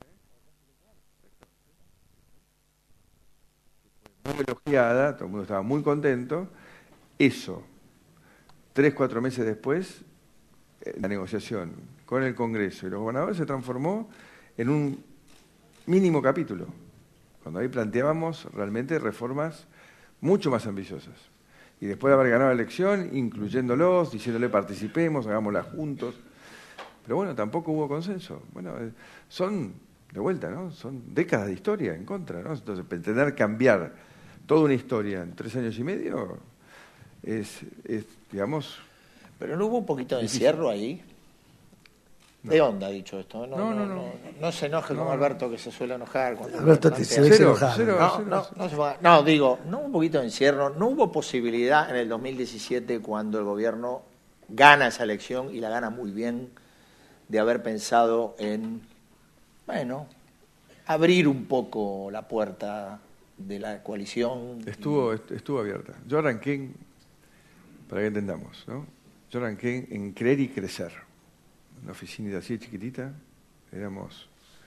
Muy elogiada, todo el mundo estaba muy contento. Eso, tres, cuatro meses después, eh, la negociación con el Congreso y los gobernadores se transformó en un mínimo capítulo, cuando ahí planteábamos realmente reformas mucho más ambiciosas. Y después de haber ganado la elección, incluyéndolos, diciéndole participemos, hagámosla juntos. Pero bueno, tampoco hubo consenso. Bueno, eh, son, de vuelta, ¿no? Son décadas de historia en contra, ¿no? Entonces, pretender cambiar toda una historia en tres años y medio es, es digamos... Pero no hubo un poquito de encierro ahí. No. De onda dicho esto. No, No, no, no, no. no, no se enoje No, como no. Alberto, que se suele enojar. cuando Alberto plantea- se ve Cero, enojado. cero. No, no, no, se ponga- no, digo, no hubo un poquito de encierro, no hubo posibilidad en el dos mil diecisiete cuando el gobierno gana esa elección y la gana muy bien, de haber pensado en, bueno, abrir un poco la puerta de la coalición. Estuvo, est- estuvo abierta. Yo arranqué, en- para que entendamos, ¿no? Yo arranqué en creer y crecer. Una oficina así chiquitita, éramos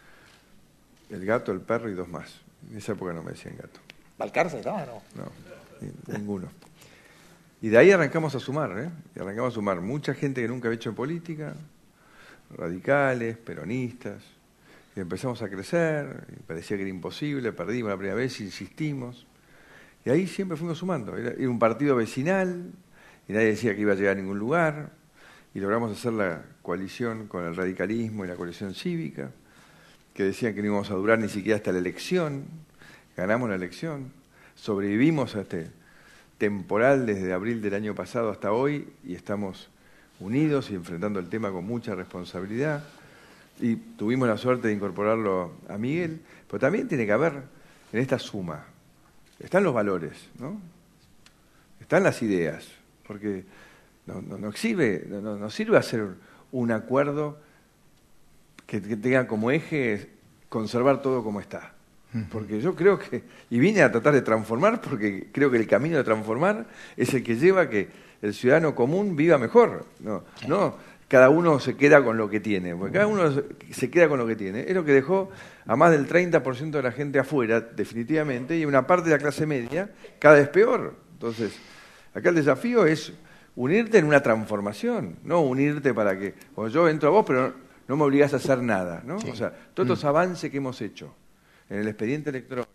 el gato, el perro y dos más. En esa época no me decían gato. ¿Balcarce estaba no? No, ni- ninguno. Y de ahí arrancamos a sumar, ¿eh? Y arrancamos a sumar mucha gente que nunca había hecho en política, radicales, peronistas, y empezamos a crecer, y parecía que era imposible, perdimos la primera vez, insistimos, y ahí siempre fuimos sumando. Era, era un partido vecinal, y nadie decía que iba a llegar a ningún lugar, y logramos hacer la coalición con el radicalismo y la coalición cívica, que decían que no íbamos a durar ni siquiera hasta la elección, ganamos la elección, sobrevivimos a este temporal desde abril del año pasado hasta hoy y estamos unidos y enfrentando el tema con mucha responsabilidad y tuvimos la suerte de incorporarlo a Miguel, pero también tiene que haber en esta suma, están los valores, ¿no? Están las ideas, porque no, no, no, exhibe, no, no sirve hacer un acuerdo que, que tenga como eje conservar todo como está. Porque yo creo que, y vine a tratar de transformar, porque creo que el camino de transformar es el que lleva a que el ciudadano común viva mejor. No, no cada uno se queda con lo que tiene, porque cada uno se queda con lo que tiene. Es lo que dejó a más del treinta por ciento de la gente afuera, definitivamente, y una parte de la clase media cada vez peor. Entonces, acá el desafío es unirte en una transformación, no unirte para que, o yo entro a vos, pero no, no me obligás a hacer nada, ¿no? Sí. O sea, todos estos mm. avances que hemos hecho en el expediente electrónico,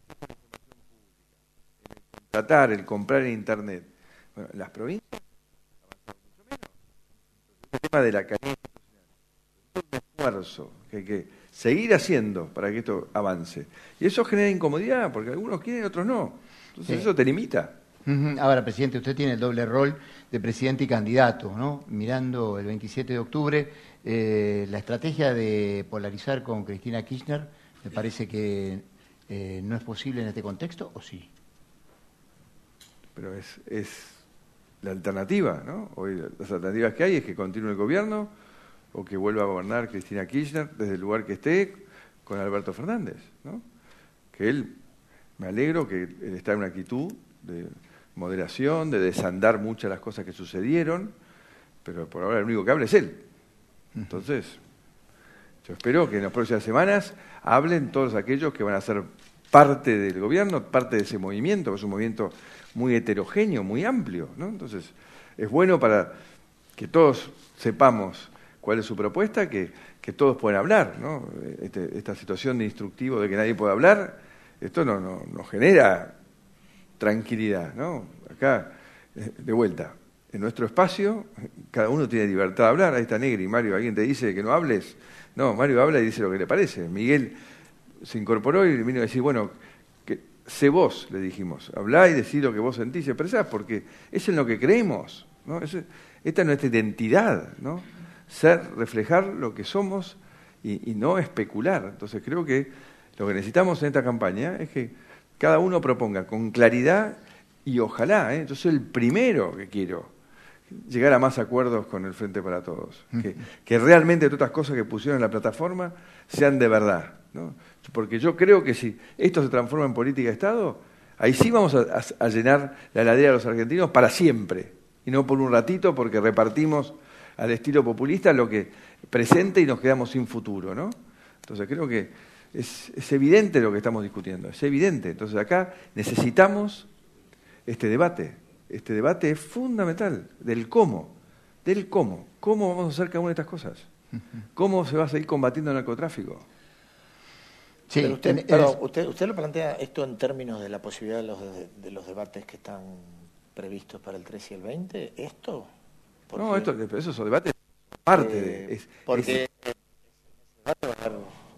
el contratar, el comprar en Internet. Bueno, las provincias avanzaron mucho menos. El tema de la calidad es un esfuerzo que hay que seguir haciendo para que esto avance. Y eso genera incomodidad, porque algunos quieren y otros no. Entonces sí. Eso te limita. Ahora, presidente, usted tiene el doble rol de presidente y candidato, ¿no? Mirando el veintisiete de octubre, eh, la estrategia de polarizar con Cristina Kirchner, ¿me parece que eh, no es posible en este contexto o sí? Pero es, es la alternativa, ¿no? Hoy las alternativas que hay es que continúe el gobierno o que vuelva a gobernar Cristina Kirchner desde el lugar que esté con Alberto Fernández, ¿no? Que él, me alegro que él está en una actitud de moderación, de desandar muchas de las cosas que sucedieron, pero por ahora el único que habla es él. Entonces, yo espero que en las próximas semanas hablen todos aquellos que van a ser parte del gobierno, parte de ese movimiento, que es un movimiento muy heterogéneo, muy amplio, ¿no? Entonces, es bueno para que todos sepamos cuál es su propuesta, que, que todos puedan hablar, ¿no? Este, esta situación de instructivo de que nadie puede hablar, esto no, no, no genera tranquilidad, ¿no? Acá, de vuelta, en nuestro espacio, cada uno tiene libertad de hablar. Ahí está Negri, Mario, ¿alguien te dice que no hables? No, Mario habla y dice lo que le parece. Miguel se incorporó y vino a decir, bueno, que sé vos, le dijimos, hablá y decí lo que vos sentís y expresás, porque es en lo que creemos, ¿no? Es, esta es nuestra identidad, ¿no? Ser, reflejar lo que somos y, y no especular. Entonces creo que lo que necesitamos en esta campaña es que cada uno proponga con claridad y ojalá, ¿eh? Yo soy el primero que quiero llegar a más acuerdos con el Frente para Todos, que, que realmente todas las cosas que pusieron en la plataforma sean de verdad, ¿no? Porque yo creo que si esto se transforma en política de Estado, ahí sí vamos a, a, a llenar la heladera de los argentinos para siempre, y no por un ratito porque repartimos al estilo populista lo que presente y nos quedamos sin futuro, ¿no? Entonces creo que es, es evidente lo que estamos discutiendo, es evidente. Entonces acá necesitamos este debate. Este debate es fundamental, del cómo, del cómo. ¿Cómo vamos a hacer cada una de estas cosas? ¿Cómo se va a seguir combatiendo el narcotráfico? Sí, pero usted, en, perdón, usted, usted lo plantea esto en términos de la posibilidad de los, de, de los debates que están previstos para el tres y el veinte. ¿Esto? Porque, no, esto, esos son debates parte eh, de... Es, porque es, ese debate va a, ser,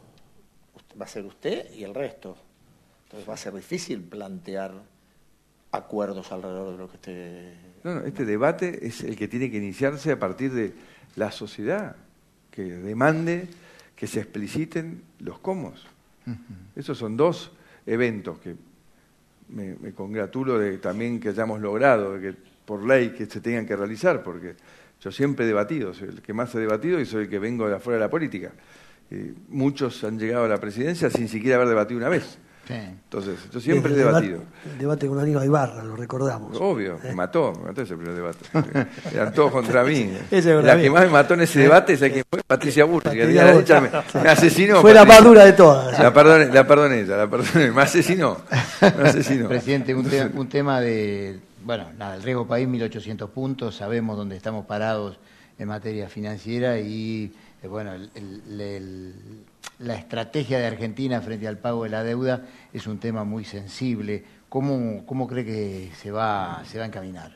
va a ser usted y el resto. Entonces va a ser difícil plantear acuerdos alrededor de lo que esté... No, no, este debate es el que tiene que iniciarse a partir de la sociedad, que demande que se expliciten los cómo. Uh-huh. Esos son dos eventos que me, me congratulo de también que hayamos logrado, de que por ley que se tengan que realizar, porque yo siempre he debatido, soy el que más he debatido y soy el que vengo de afuera de la política. Eh, muchos han llegado a la presidencia sin siquiera haber debatido una vez. Sí. Entonces, yo siempre el he debate, debatido. El debate con Aníbal Ibarra, lo recordamos. Obvio, ¿Eh? me mató, me mató ese primer debate. Eran todos contra mí. Ese la que más me mató en ese debate es la que fue Patricia Burri, que Patricia derecha me, me asesinó. Fue Patricia. La más dura de todas. La perdoné, la perdoné ella, la perdoné, me asesinó. Me asesinó. Presidente, un, te un tema de, bueno, nada, el riesgo país, mil ochocientos puntos, sabemos dónde estamos parados en materia financiera y, eh, bueno, el, el, el la estrategia de Argentina frente al pago de la deuda es un tema muy sensible. ¿Cómo, cómo cree que se va, se va a encaminar?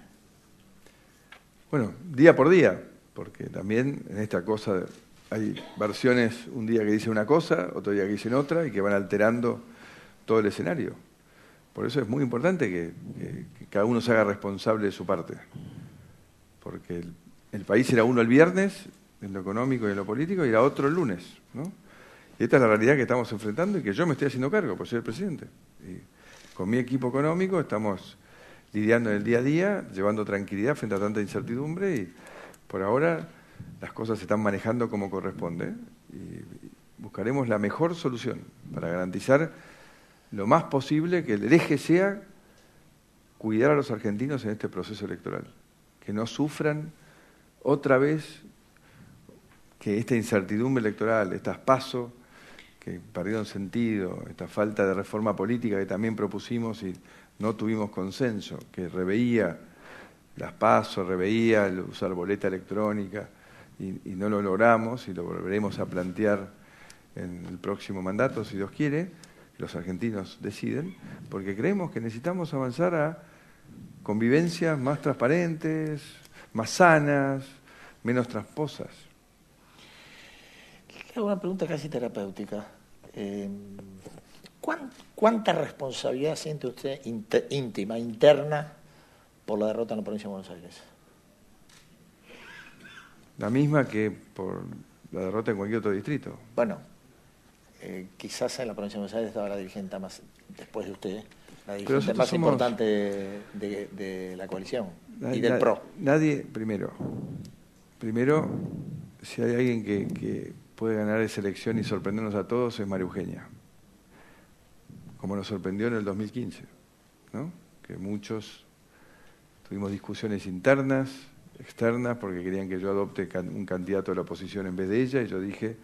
Bueno, día por día, porque también en esta cosa hay versiones, un día que dicen una cosa, otro día que dicen otra, y que van alterando todo el escenario. Por eso es muy importante que, que, que cada uno se haga responsable de su parte. Porque el, el país era uno el viernes, en lo económico y en lo político, y era otro el lunes, ¿no? Y esta es la realidad que estamos enfrentando y que yo me estoy haciendo cargo, por ser el presidente. Y con mi equipo económico estamos lidiando en el día a día, llevando tranquilidad frente a tanta incertidumbre y por ahora las cosas se están manejando como corresponde y buscaremos la mejor solución para garantizar lo más posible que el eje sea cuidar a los argentinos en este proceso electoral, que no sufran otra vez que esta incertidumbre electoral, estas pasos que perdieron sentido, esta falta de reforma política que también propusimos y no tuvimos consenso, que reveía las pasos, reveía el usar boleta electrónica y, y no lo logramos y lo volveremos a plantear en el próximo mandato, si Dios quiere, los argentinos deciden, porque creemos que necesitamos avanzar a convivencias más transparentes, más sanas, menos tramposas. Hago una pregunta casi terapéutica. Eh, ¿Cuánta responsabilidad siente usted íntima, interna, por la derrota en la provincia de Buenos Aires? La misma que por la derrota en cualquier otro distrito. Bueno, eh, quizás en la provincia de Buenos Aires estaba la dirigente más, después de usted, la dirigente más somos... importante de, de, de la coalición nadie, y del PRO. Nadie, primero, primero, si hay alguien que... que puede ganar esa elección y sorprendernos a todos es María Eugenia, como nos sorprendió en el dos mil quince, ¿no? Que muchos tuvimos discusiones internas, externas, porque querían que yo adopte un candidato de la oposición en vez de ella, y yo dije,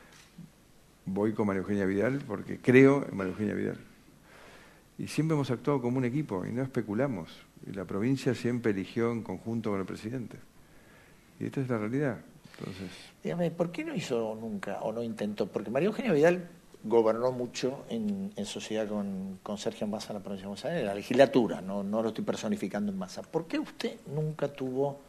voy con María Eugenia Vidal porque creo en María Eugenia Vidal. Y siempre hemos actuado como un equipo y no especulamos, y la provincia siempre eligió en conjunto con el presidente. Y esta es la realidad. Entonces, dígame, ¿por qué no hizo nunca o no intentó? Porque María Eugenia Vidal gobernó mucho en, en sociedad con, con Sergio Massa en la provincia de Buenos Aires, en la legislatura, no, no lo estoy personificando en Massa. ¿Por qué usted nunca tuvo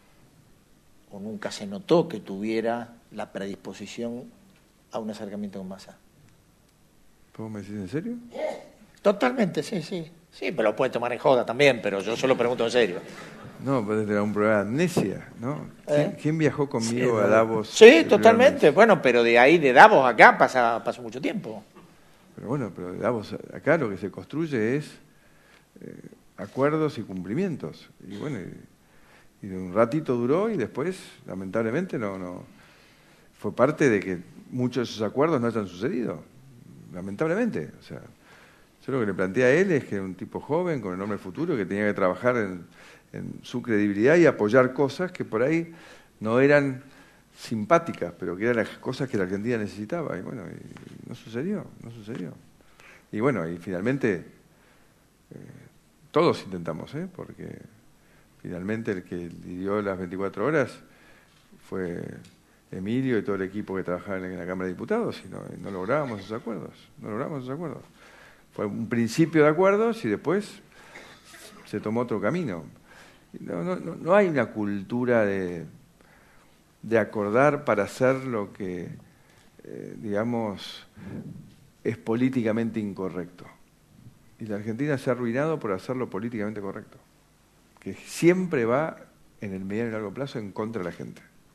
o nunca se notó que tuviera la predisposición a un acercamiento con Massa? ¿Vos me decís en serio? Totalmente, sí, sí. Sí, pero lo puede tomar en joda también, pero yo solo pregunto en serio. No, pues era un programa de amnesia, ¿no? ¿Quién, ¿Eh? ¿quién viajó conmigo sí, a Davos? Sí, totalmente. Bueno, pero de ahí, de Davos acá, pasa, pasó mucho tiempo. Pero bueno, pero de Davos acá lo que se construye es eh, acuerdos y cumplimientos. Y bueno, y, y un ratito duró y después, lamentablemente, no, no fue parte de que muchos de esos acuerdos no hayan sucedido. Lamentablemente. O sea, yo lo que le planteé a él es que era un tipo joven, con enorme futuro, que tenía que trabajar en... en su credibilidad y apoyar cosas que por ahí no eran simpáticas, pero que eran las cosas que la Argentina necesitaba. Y bueno, y no sucedió, no sucedió. Y bueno, y finalmente eh, todos intentamos, ¿eh? Porque finalmente el que lidió las veinticuatro horas fue Emilio y todo el equipo que trabajaba en la Cámara de Diputados y no, y no lográbamos esos acuerdos, no logramos esos acuerdos. Fue un principio de acuerdos y después se tomó otro camino. No, no, no hay una cultura de, de acordar para hacer lo que, eh, digamos, es políticamente incorrecto. Y la Argentina se ha arruinado por hacerlo políticamente correcto, que siempre va, en el mediano y largo plazo, en contra de la gente.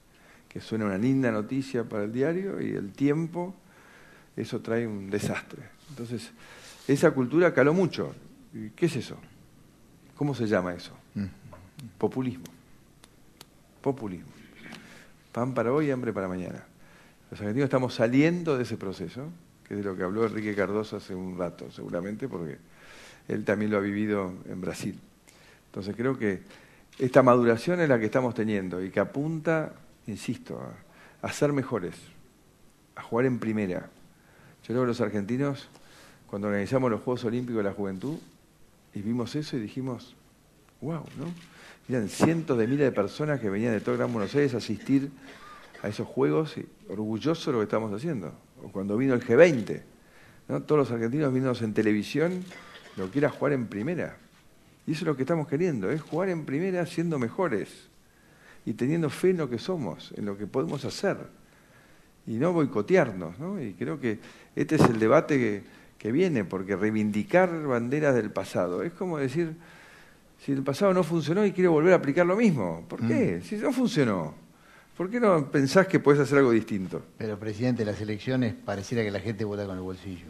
que suena una linda noticia para el diario, y el tiempo, eso trae un desastre. Entonces, esa cultura caló mucho. ¿Y qué es eso? ¿Cómo se llama eso? Mm. Populismo. Populismo. Pan para hoy, hambre para mañana. Los argentinos estamos saliendo de ese proceso, que es de lo que habló Enrique Cardoso hace un rato, seguramente, porque él también lo ha vivido en Brasil. Entonces creo que esta maduración es la que estamos teniendo y que apunta, insisto, a, a ser mejores, a jugar en primera. Yo creo que los argentinos, cuando organizamos los Juegos Olímpicos de la Juventud, y vimos eso y dijimos, wow, ¿no? Eran cientos de miles de personas que venían de todo Gran Buenos Aires a asistir a esos Juegos, y orgullosos de lo que estamos haciendo. O cuando vino el G veinte, ¿no? Todos los argentinos viéndonos en televisión, lo que era jugar en primera. Y eso es lo que estamos queriendo, es jugar en primera siendo mejores y teniendo fe en lo que somos, en lo que podemos hacer, y no boicotearnos, ¿no? Y creo que este es el debate que, que viene, porque reivindicar banderas del pasado es como decir, si el pasado no funcionó y quiero volver a aplicar lo mismo, ¿por qué? Mm. Si no funcionó, ¿por qué no pensás que podés hacer algo distinto? Pero, presidente, las elecciones pareciera que la gente vota con el bolsillo.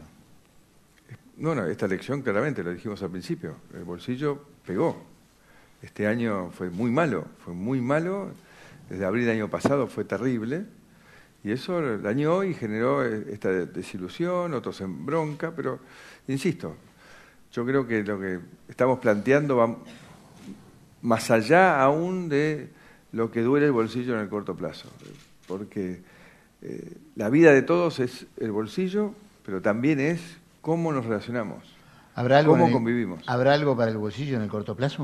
No, no, esta elección claramente, lo dijimos al principio, el bolsillo pegó. Este año fue muy malo, fue muy malo, desde abril del año pasado fue terrible, y eso dañó y generó esta desilusión, otros en bronca, pero, insisto, yo creo que lo que estamos planteando va más allá aún de lo que duele el bolsillo en el corto plazo, porque eh, la vida de todos es el bolsillo, pero también es cómo nos relacionamos, ¿Habrá algo cómo el, convivimos. ¿Habrá algo para el bolsillo en el corto plazo?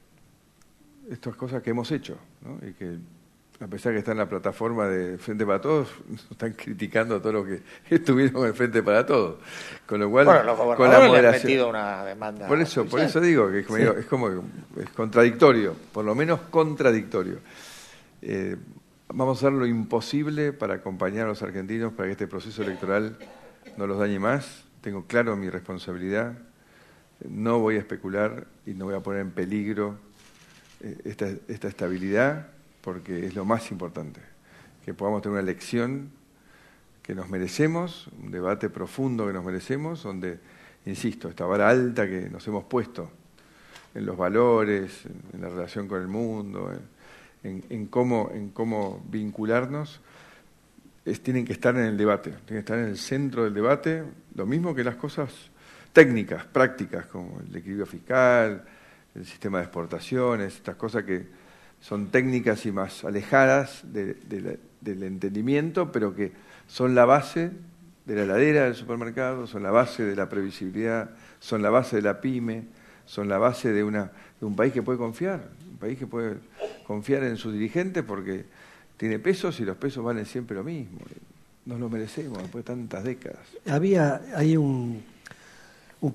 Estas cosas que hemos hecho, ¿no? Y que a pesar que está en la plataforma de Frente para Todos, nos están criticando todo lo que estuvieron en el Frente para Todos. Con lo cual, bueno, los con la gobernadores le han moderación. metido una demanda. Por eso, por eso digo que es como, Sí. es como es contradictorio, por lo menos contradictorio. Eh, vamos a hacer lo imposible para acompañar a los argentinos para que este proceso electoral no los dañe más. Tengo claro mi responsabilidad. No voy a especular y no voy a poner en peligro esta, esta estabilidad, porque es lo más importante, que podamos tener una elección que nos merecemos, un debate profundo que nos merecemos, donde, insisto, esta vara alta que nos hemos puesto en los valores, en la relación con el mundo, en, en, cómo, en cómo vincularnos, es, tienen que estar en el debate, tienen que estar en el centro del debate, lo mismo que las cosas técnicas, prácticas, como el equilibrio fiscal, el sistema de exportaciones, estas cosas que son técnicas y más alejadas de, de la, del entendimiento, pero que son la base de la heladera del supermercado, son la base de la previsibilidad, son la base de la pyme, son la base de, una, de un país que puede confiar, un país que puede confiar en sus dirigentes porque tiene pesos y los pesos valen siempre lo mismo. Nos lo merecemos después de tantas décadas. Había hay un, un,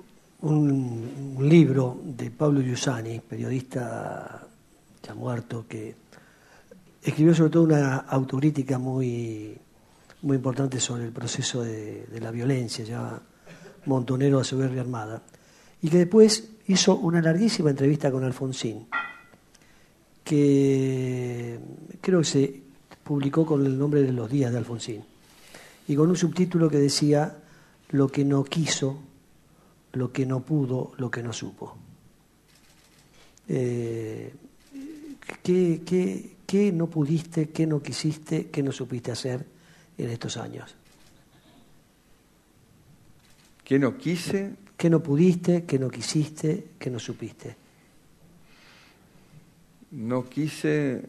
un, un libro de Pablo Giussani, periodista ya muerto, que escribió sobre todo una autocrítica muy, muy importante sobre el proceso de, de la violencia, ya Montonero a soberbia armada, y que después hizo una larguísima entrevista con Alfonsín, que creo que se publicó con el nombre de Los días de Alfonsín, y con un subtítulo que decía lo que no quiso, lo que no pudo, lo que no supo. Eh, ¿qué, qué, ¿Qué no pudiste, qué no quisiste, qué no supiste hacer en estos años? ¿Qué no quise? ¿Qué no pudiste, qué no quisiste, qué no supiste? No quise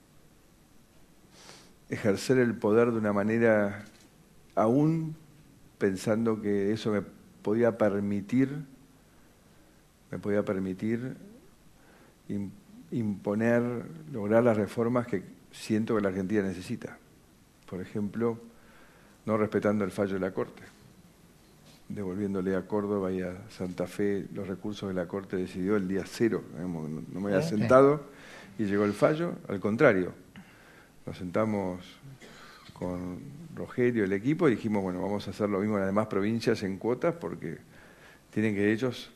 ejercer el poder de una manera, aún pensando que eso me podía permitir, me podía permitir imponer, lograr las reformas que siento que la Argentina necesita. Por ejemplo, no respetando el fallo de la Corte, devolviéndole a Córdoba y a Santa Fe los recursos que la Corte decidió el día cero. No me había sentado y llegó el fallo. Al contrario, nos sentamos con Rogelio, el equipo, y dijimos, bueno, vamos a hacer lo mismo en las demás provincias en cuotas, porque tienen que ellos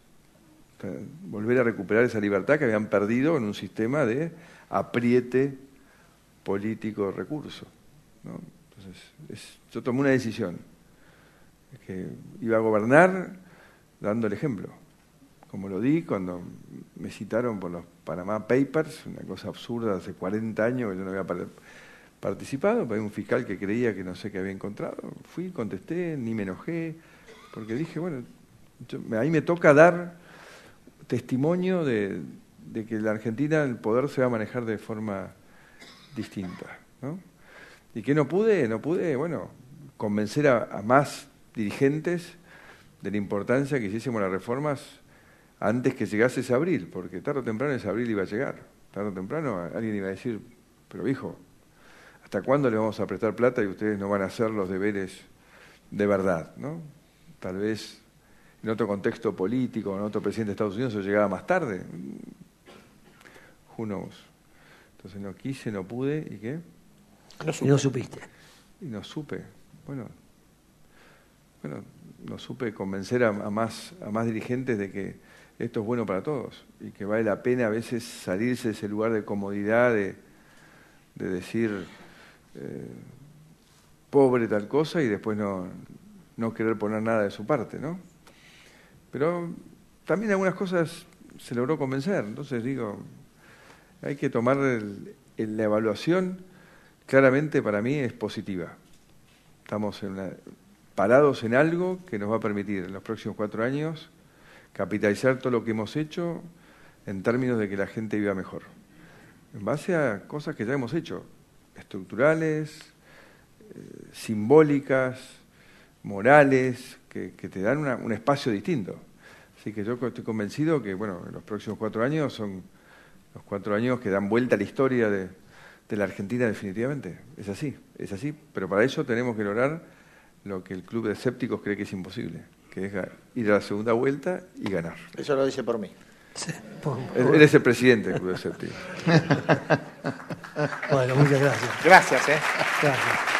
volver a recuperar esa libertad que habían perdido en un sistema de apriete político recurso, ¿no? Entonces, es, yo tomé una decisión, que iba a gobernar dando el ejemplo, como lo di cuando me citaron por los Panama Papers, una cosa absurda, hace cuarenta años que yo no había participado, pero hay un fiscal que creía que no sé qué había encontrado, fui, contesté, ni me enojé, porque dije, bueno, yo, a mí me toca dar testimonio de, de que en la Argentina el poder se va a manejar de forma distinta, ¿no? Y que no pude, no pude, bueno, convencer a, a más dirigentes de la importancia que hiciésemos las reformas antes que llegase ese abril, porque tarde o temprano ese abril iba a llegar. Tarde o temprano alguien iba a decir, pero hijo, ¿hasta cuándo le vamos a prestar plata y ustedes no van a hacer los deberes de verdad, ¿no? Tal vez en otro contexto político, en otro presidente de Estados Unidos, eso llegaba más tarde. Who knows? Entonces no quise, no pude, ¿y qué? No y no supiste. Y no supe. Bueno, bueno, no supe convencer a, a, más, a más dirigentes de que esto es bueno para todos y que vale la pena a veces salirse de ese lugar de comodidad, de, de decir eh, pobre tal cosa y después no, no querer poner nada de su parte, ¿no? Pero también algunas cosas se logró convencer, entonces digo, hay que tomar el, el, la evaluación, claramente para mí es positiva. Estamos en una, parados en algo que nos va a permitir en los próximos cuatro años capitalizar todo lo que hemos hecho en términos de que la gente viva mejor, en base a cosas que ya hemos hecho, estructurales, eh, simbólicas, morales, que, que te dan una, un espacio distinto. Así que yo estoy convencido que, bueno, en los próximos cuatro años son los cuatro años que dan vuelta a la historia de, de la Argentina definitivamente. Es así, es así, pero para eso tenemos que lograr lo que el Club de Escépticos cree que es imposible, que es ir a la segunda vuelta y ganar. Eso lo dice por mí. Sí, por, por... Él es el presidente del Club de Escépticos. Bueno, muchas gracias. Gracias, ¿eh? Gracias.